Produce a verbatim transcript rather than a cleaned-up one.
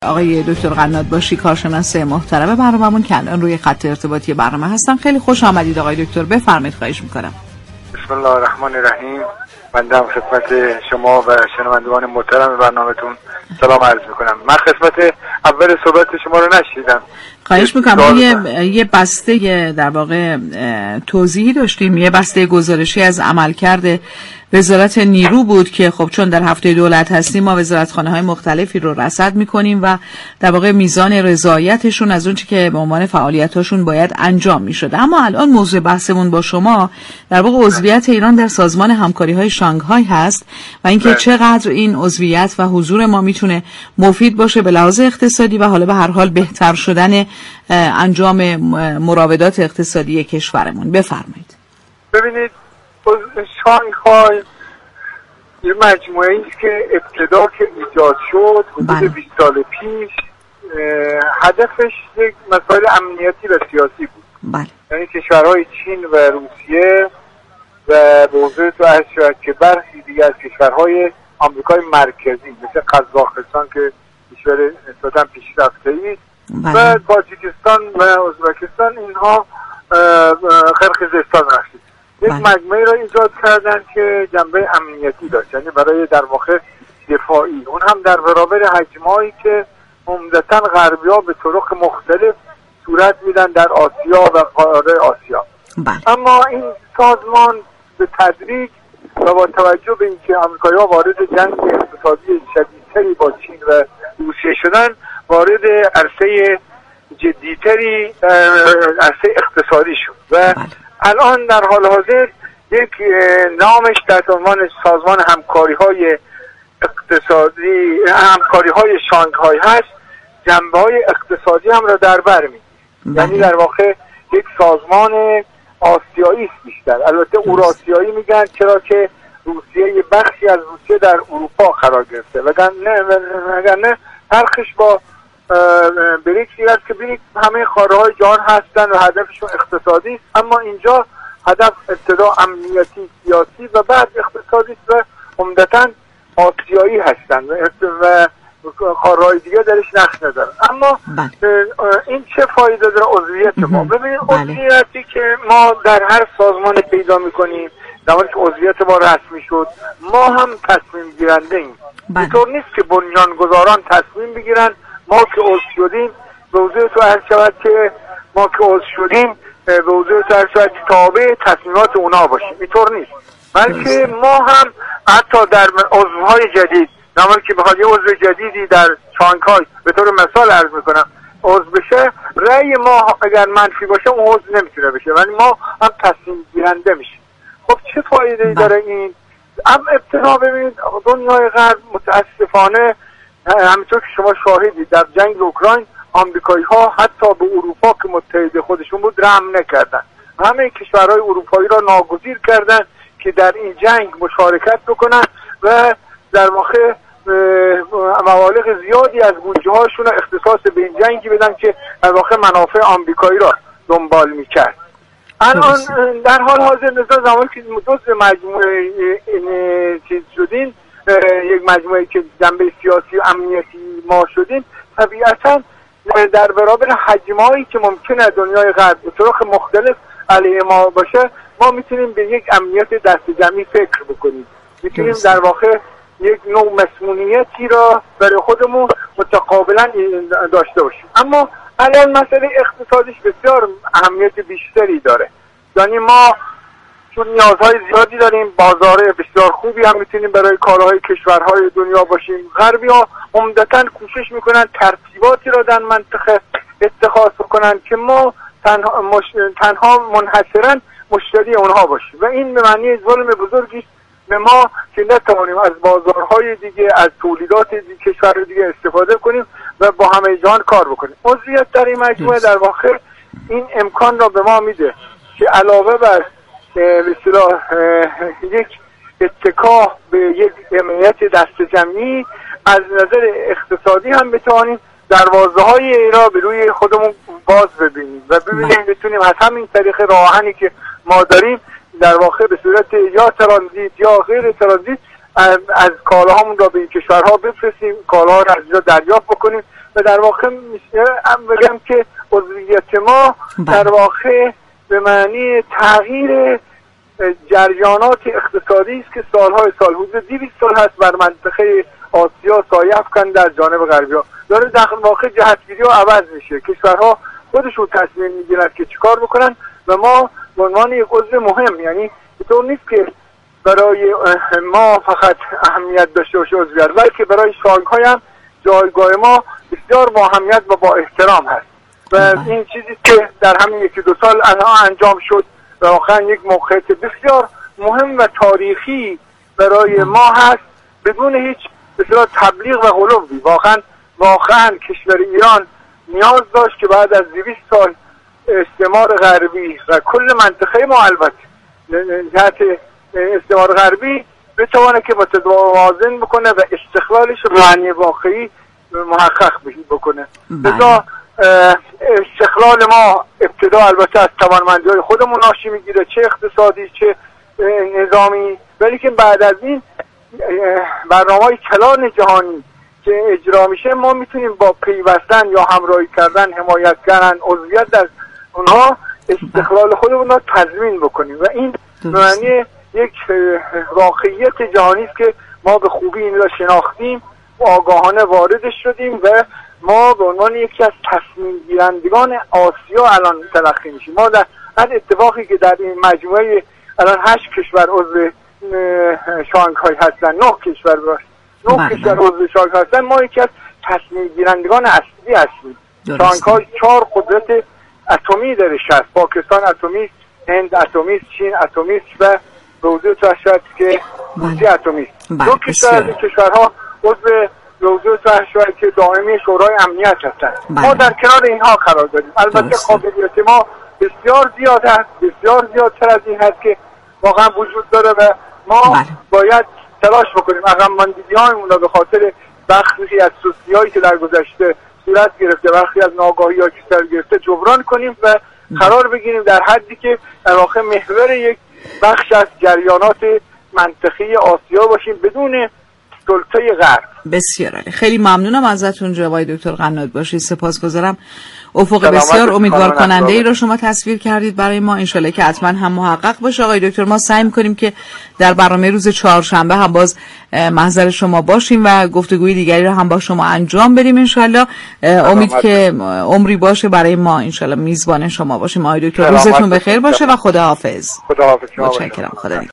آقای دکتر قنات باشی، کارشناس محترم برنامه‌مون که الان روی خط ارتباطی برنامه هستن. خیلی خوش آمدید آقای دکتر، بفرمایید. خواهش میکنم. بسم الله الرحمن الرحیم. بنده هم خدمت شما و شنوندگان محترم برنامه‌تون سلام عرض میکنم. من قسمت اول صحبت شما رو نشیدم. خواهش میکنم. یه یه بسته در واقع توضیحی داشتیم، یه بسته گزارشی از عملکرد وزارت نیرو بود که خب چون در هفته دولت هستیم ما وزارتخانه‌های مختلفی رو رصد می‌کنیم و در واقع میزان رضایتشون از اون چیزی که به عنوان فعالیتاشون باید انجام می‌شد. اما الان موضوع بحثمون با شما در واقع عضویت ایران در سازمان همکاری‌های شانگهای هست و اینکه چقدر این عضویت و حضور ما میتونه مفید باشه به لحاظ اقتصادی و حالا به هر حال بهتر شدن انجام مراودات اقتصادی کشورمون. بفرمایید. ببینید، شانگهای یه مجموعه است که ابتدا که ایجاد شد حدود بیست سال پیش، هدفش یک مسائل امنیتی و سیاسی بود. بله. یعنی کشورهای چین و روسیه و به حضور تو عرض شد که برخی دیگر از کشورهای آمریکای مرکزی مثل قزاقستان که کشور نسبتاً پیشرفته‌ای و تاجیکستان و ازبکستان، اینها قرقیزستان رسید. یک مجموعه را ایجاد کردن که جنبه امنیتی داشت، یعنی برای در واقع دفاعی، اون هم در برابر حجمایی که عمدتاً غربی‌ها به طرق مختلف صورت میدن در آسیا و قاره آسیا. بله. اما این سازمان به تدریج و با توجه به اینکه آمریکایی‌ها وارد جنگ اقتصادی شدیدتری با چین و روسیه شدن، وارد عرصه جدیتری عرصه اقتصادی شد و بله. الان در حال حاضر یک نامش در عنوان سازمان همکاری‌های اقتصادی، همکاری‌های شانگهای هست، جنبه‌های اقتصادی هم را در بر می‌گیره. یعنی در واقع یک سازمان آسیایی است بیشتر. البته اوراسیایی میگن چرا که روسیه یه بخشی از روسیه در اروپا قرار گرفته. وگرنه وگرنه فرقش با بریکس است که بریکس همه قاره‌های جهان هستن و هدفشون اقتصادی است، اما اینجا هدف ابتدا امنیتی سیاسی و بعد اقتصادی است و عمدتاً آسیایی هستن و قاره‌های دیگه درش نقش ندارن. اما این چه فایده داره عضویت ما؟ ببینید عضویتی که ما در هر سازمان پیدا می‌کنیم، زمانی که عضویت ما رسمی شد، ما هم تصمیم گیرنده ایم. اینطور نیست که بنیانگذاران تصمیم بگیرن ما که عضو شدیم به حضور تو عرض شود که ما که عضو شدیم به حضور تو عرض شود تابع تصمیمات اونا باشیم. اینطور نیست، بلکه ما هم حتی در عضوهای جدید، زمانی که بخواد یه عضو جدیدی در شانگهای به طور مثال عرض میکنم عضو بشه، رأی ما اگر منفی باشه اون عضو نمیتونه بشه، ولی ما هم تصمیم گیرنده میشیم. خب چه فایده‌ای داره این؟ ام ابتدا ببینید دنیای غرب متاسفانه همینطور که شما شاهدید در جنگ اوکراین آمریکایی‌ها حتی به اروپا که متحد خودشون بود رحم نکردن. همه کشورهای اروپایی را ناگزیر کردن که در این جنگ مشارکت بکنن و در واقع مبالغ زیادی از بودجه هاشون را اختصاص به این جنگی بدن که در واقع منافع آمریکایی را دنبال میکرد. الان در حال حاضر نظر زمانی که جزء مجموعه چیز شدین، یک مجموعه که جنبه سیاسی و امنیتی ما شدیم، طبیعتا در برابر حجمایی که ممکنه دنیای غرب به طرق مختلف علیه ما باشه، ما میتونیم به یک امنیت دست جمعی فکر بکنیم. میتونیم در واقع یک نوع مسئولیتی را برای خودمون متقابلا داشته باشیم. اما الان مسئله اقتصادیش بسیار اهمیت بیشتری داره. یعنی ما چون نیازهای زیادی داریم، بازار بسیار خوبی هم میتونیم برای کالاهای کشورهای دنیا باشیم. غربی ها عمدتاً کوشش میکنن ترتیباتی را در منطقه اتخاذ کنن که ما تنها, مش... تنها منحصراً مشتری اونها باشیم و این به معنی ظلم بزرگی به ما که نتوانیم از بازارهای دیگه، از تولیدات دیگه، کشور دیگه استفاده کنیم و با همه جهان کار بکنیم. عضویت در این مجموعه در واقع این امکان را به ما میده که علاوه بر به اصطلاح یک اتکا به یک امنیت دست جمعی، از نظر اقتصادی هم بتوانیم دروازه های را به روی خودمون باز ببینیم و ببینیم بتونیم از همین طریق راه آهنی که ما داریم در واقع به صورت یا ترانزیت یا غیر ترانزیت از کالاهامون را به این کشورها بفرستیم، کالاها را از اینجا دریافت بکنیم و در واقع میشه بگم که عضویت ما در واقع به معنی تغییر جریانات اقتصادی است که سالهای سال حدود دویست سال هست بر منطقه آسیا سایه افکن در جانب غربی ها داره در واقع جهتگیری ها عوض میشه. کشورها خودشون تصمیم میگیرن که چیکار بکنن و ما به عنوان یک عضو مهم، یعنی اینطور نیست که برای ما فقط اهمیت داشته باشه عضویت، بلکه برای شانگهای هم جایگاه ما بسیار با اهمیت و با احترام هست و این چیزی که در همین یکی دو سال الان انجام شد واقعا یک موقعیت بسیار مهم و تاریخی برای ما هست بدون هیچ بسیار تبلیغ و غلوی. واقعا واقعا کشور ایران نیاز داشت که بعد از دویست سال استعمار غربی و کل منطقه ما البته جهت استعمار غربی بتوانه که متوازن بکنه و استقلالش معنی واقعی محقق بکنه. لذا استقلال ما ابتدا البته از توانمندی‌های خودمون ناشی میگیره، چه اقتصادی چه نظامی، ولی که بعد از این برنامه‌های کلان جهانی که اجرا میشه ما میتونیم با پیوستن یا همراهی کردن، حمایت کردن، عضویت در اونها استقلال خودمون رو تضمین بکنیم و این معنی یک واقعیت جهانی است که ما به خوبی این را شناختیم و آگاهانه واردش شدیم و ما به عنوان یکی از تصمیم گیرندگان آسیا الان تلقی میشیم. ما در هر اتفاقی که در این مجموعه الان هشت کشور عضو شانگهای هستن، نه کشور باش نه کشور عضو شانگهای هستن، ما یکی از تصمیم گیرندگان اصلی هستیم. شانگهای چهار قدرت اتمی درش هست، پاکستان اتمی، هند اتمی، چین اتمی و روزه تشکیل که روسیه اتمی. دو کشور از این کشورها عضو روزه تشکیل که دائمی شورای امنیت هستند. ما در کنار اینها قرار داریم. البته قابلیت ما بسیار زیاد است، بسیار زیادتر از این هست که واقعا وجود داره و ما بله. باید تلاش بکنیم عقب ماندگی‌هامون را به خاطر بخشی از سوسیایی که در گذشته صورت گرفته، بخشی از ناآگاهی‌ها که صورت گرفته جبران کنیم و قرار بگیریم در حدی که در واقع محور یک بخش از جریانات منطقی آسیا باشیم بدون سلطه غرب. بسیار عالی. خیلی ممنونم ازتون جناب دکتر قنات باشید. سپاسگزارم. افق بسیار امیدوار کننده ای رو شما تصویر کردید برای ما، انشالله که حتما هم محقق باشه. آقای دکتر ما سعی می‌کنیم که در برنامه روز چهارشنبه هم باز محضر شما باشیم و گفتگوی دیگری رو هم با شما انجام بدیم انشالله. امید که عمری باشه برای ما انشالله میزبان شما باشیم. آقای دکتر روزتون بخیر باشه و خداحافظ. خداحافظ. متشکرم. خدا